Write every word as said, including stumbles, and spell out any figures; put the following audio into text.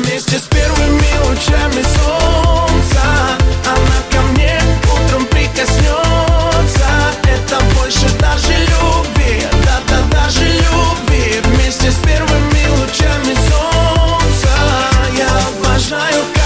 Вместе с первыми лучами солнца она ко мне утром прикоснется. Это больше даже любви, да-да, даже любви. Вместе с первыми лучами солнца я обожаю.